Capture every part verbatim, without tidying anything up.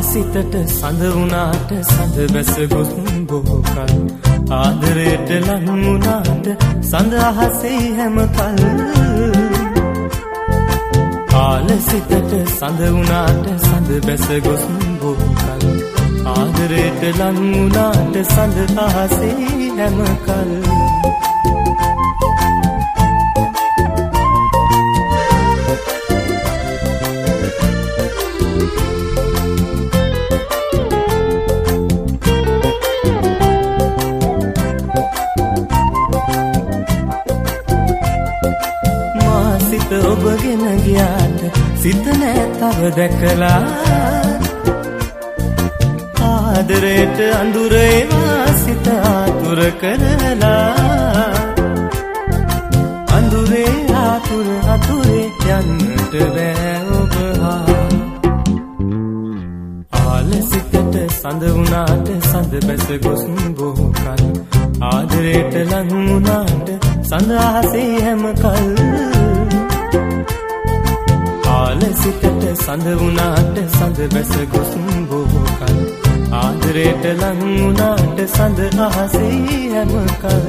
සිතට සඳ වුණාට සඳ බැස ගොස් බොහෝ කල් ආදරයට ලං වුණාට සඳ අහසේ හැම කල් ආල සිතට සඳ වුණාට සඳ බැස ගොස් බොහෝ කල් ආදරයට ලං වුණාට සඳ අහසේ හැම කල් ඔබගෙන ගියාට සිත නෑ තව දැකලා ආදරයට අඳුර ඒවා සිත ආතුර කරලා අඳුරේ ආතුර අතුරේ යන්නට බෑ ඔබ ආල සිතට සඳ වුණාට සඳ බැස ගොස් බොහෝ කල් ආදරයට ලං වුණාට සඳ අහසේ හැම කල් ආල සිතට සඳ වුණාට සඳ බැස ගොස් බොහෝ කල් ආදරයට ලං වුණාට සඳ අහසේ හැම කල්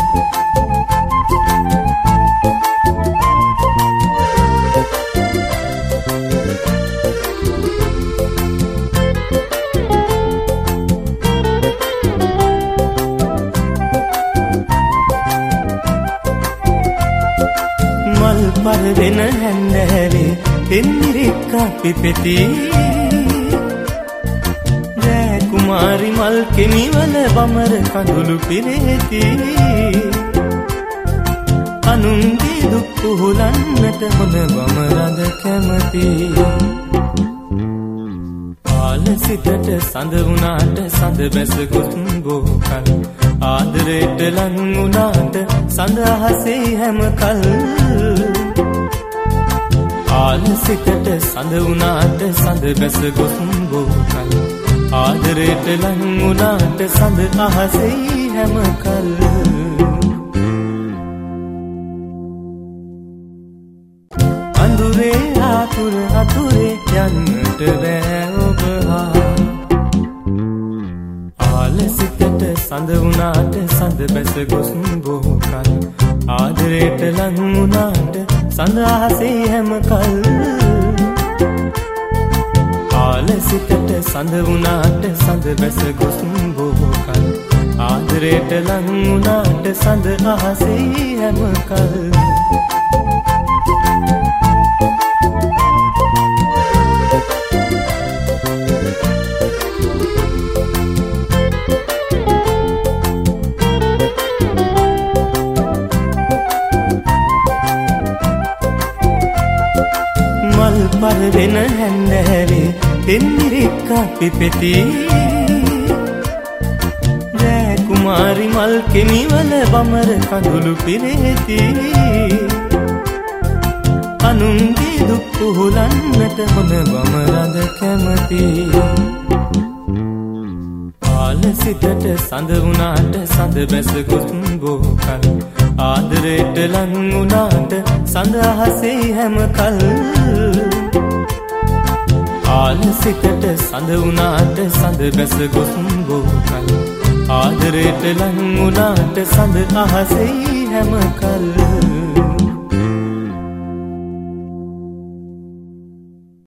මල් පරදෙන හැන්දෑවේ පෙන්නිරික්කා පිපෙති රෑ කුමාරි මල් කෙමිවල බමර කඳුළු පිරේති අනුන්ගේ දුක් පුහුලන්නට හොඳ බමරඳ කැමති ආල සිතට සඳ වුණාට සඳ බැස ගොස් බොහෝ කල් ආදරයට ලං වුණාට සඳ අහසේ හැම කල් ආල සිතට සඳ වුණාට සඳ බැස ගොස් බොහෝ කල් ආදරයට ලං වුණාට සඳ අහසේ හැම කල් අඳුරේ ආතුර අතුරේ යන්නට බෑ ඔබ ආල සිතට සඳ වුණාට සඳ බැස ගොස් බොහෝ කල් ආදරයට ලං වුණාට සඳ අහසේ හැම කල් ආල සිතට සඳ වුණාට සඳ බැස ගොස් බොහෝ කල් ආදරයට ලං වුණාට සඳ අහසේ හැම කල් මල් පරදෙන හැන්දෑවේ පෙන්නිරික්කා පිපෙති රෑ කුමාරි මල් කෙමිවල බමර කඳුළු පිරේති අනුන්ගේ දුක් පුහුලන්නට හොඳ බමරඳ කැමති ආල සිතට සඳ වුණාට සඳ බැස ගොස් බොහෝ කල් ආදරයට ලං වුණාට සඳ අහසේ හැම කල් ආල සිතට සඳ වුණාට සඳ බැස ගොස් බොහෝ කල් ආදරයට ලං වුණාට සඳ අහසේ හැම කල්